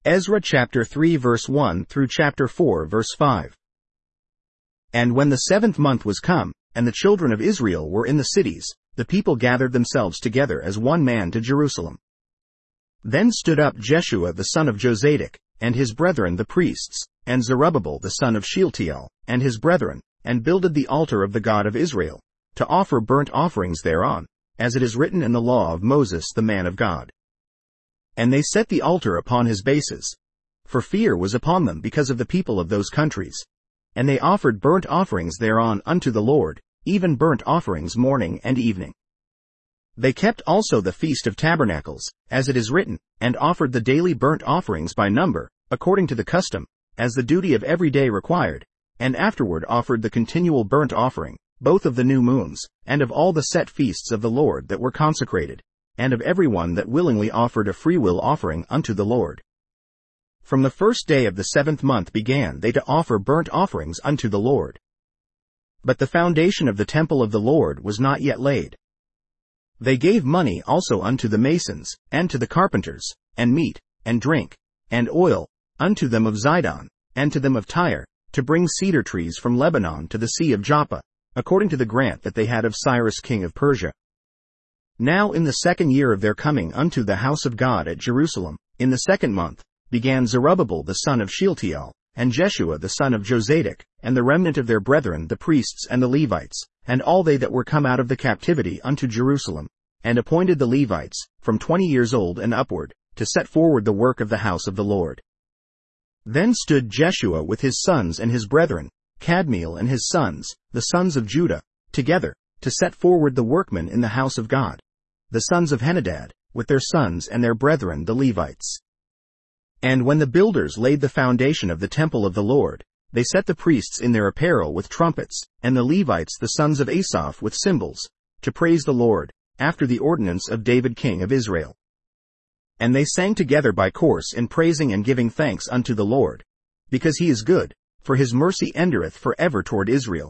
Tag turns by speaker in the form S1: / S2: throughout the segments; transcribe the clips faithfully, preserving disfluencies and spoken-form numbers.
S1: Ezra chapter three verse one through chapter four verse five. And when the seventh month was come, and the children of Israel were in the cities, the people gathered themselves together as one man to Jerusalem. Then stood up Jeshua the son of Jozadak, and his brethren the priests, and Zerubbabel the son of Shealtiel, and his brethren, and builded the altar of the God of Israel, to offer burnt offerings thereon, as it is written in the law of Moses the man of God. And they set the altar upon his bases. For fear was upon them because of the people of those countries. And they offered burnt offerings thereon unto the Lord, even burnt offerings morning and evening. They kept also the Feast of Tabernacles, as it is written, and offered the daily burnt offerings by number, according to the custom, as the duty of every day required, and afterward offered the continual burnt offering, both of the new moons, and of all the set feasts of the Lord that were consecrated, and of every one that willingly offered a freewill offering unto the Lord. From the first day of the seventh month began they to offer burnt offerings unto the Lord. But the foundation of the temple of the Lord was not yet laid. They gave money also unto the masons, and to the carpenters, and meat, and drink, and oil, unto them of Zidon, and to them of Tyre, to bring cedar trees from Lebanon to the sea of Joppa, according to the grant that they had of Cyrus king of Persia. Now in the second year of their coming unto the house of God at Jerusalem, in the second month, began Zerubbabel the son of Shealtiel, and Jeshua the son of Jozadak, and the remnant of their brethren the priests and the Levites, and all they that were come out of the captivity unto Jerusalem, and appointed the Levites, from twenty years old and upward, to set forward the work of the house of the Lord. Then stood Jeshua with his sons and his brethren, Kadmiel and his sons, the sons of Judah, together, to set forward the workmen in the house of God, the sons of Henadad, with their sons and their brethren the Levites. And when the builders laid the foundation of the temple of the Lord, they set the priests in their apparel with trumpets, and the Levites the sons of Asaph with cymbals, to praise the Lord, after the ordinance of David king of Israel. And they sang together by course in praising and giving thanks unto the Lord, because he is good, for his mercy endureth for ever toward Israel.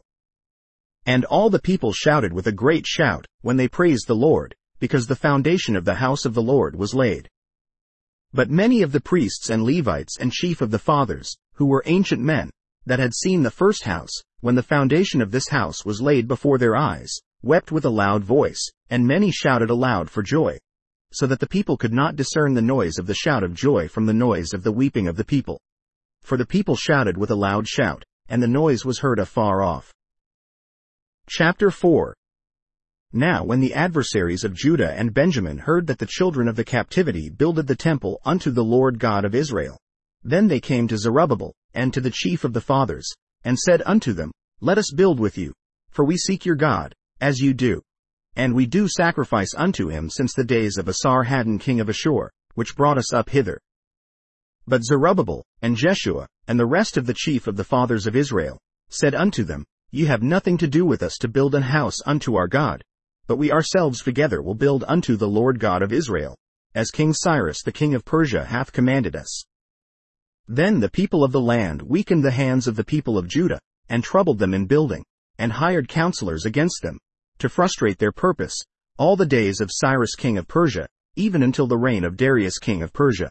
S1: And all the people shouted with a great shout, when they praised the Lord, because the foundation of the house of the Lord was laid. But many of the priests and Levites and chief of the fathers, who were ancient men, that had seen the first house, when the foundation of this house was laid before their eyes, wept with a loud voice, and many shouted aloud for joy, so that the people could not discern the noise of the shout of joy from the noise of the weeping of the people. For the people shouted with a loud shout, and the noise was heard afar off. Chapter four. Now when the adversaries of Judah and Benjamin heard that the children of the captivity builded the temple unto the Lord God of Israel, then they came to Zerubbabel, and to the chief of the fathers, and said unto them, Let us build with you, for we seek your God, as you do. And we do sacrifice unto him since the days of Esarhaddon king of Ashur, which brought us up hither. But Zerubbabel, and Jeshua, and the rest of the chief of the fathers of Israel, said unto them, Ye have nothing to do with us to build an house unto our God, but we ourselves together will build unto the Lord God of Israel, as King Cyrus the king of Persia hath commanded us. Then the people of the land weakened the hands of the people of Judah, and troubled them in building, and hired counselors against them, to frustrate their purpose, all the days of Cyrus king of Persia, even until the reign of Darius king of Persia.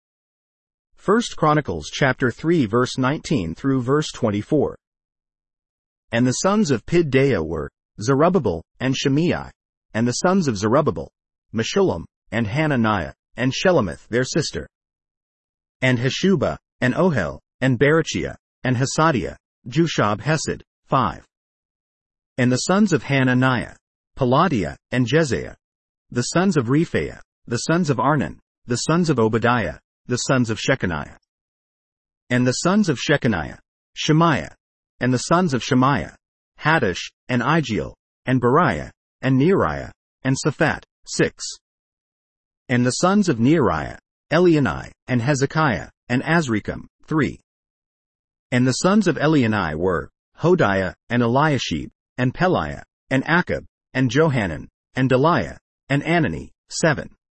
S1: First Chronicles chapter three verse nineteen through verse twenty-four. And the sons of Piddaiah were, Zerubbabel, and Shimei, and the sons of Zerubbabel, Meshullam, and Hananiah, and Shelemith their sister, and Hashubah, and Ohel, and Berechiah, and Hasadiah, Jushab Hesed, five. And the sons of Hananiah, Pelatiah, and Jezaiah, the sons of Rephaiah, the sons of Arnan, the sons of Obadiah, the sons of Shechaniah. And the sons of Shechaniah, Shemaiah, and the sons of Shemaiah, Haddish, and Igiel, and Beriah, and Neriah, and Saphat, six. And the sons of Neriah, Elionai, and Hezekiah, and Azrikam, three. And the sons of Elionai were, Hodiah, and Eliashib, and Peliah, and Akab, and Johanan, and Deliah, and Anani, seven.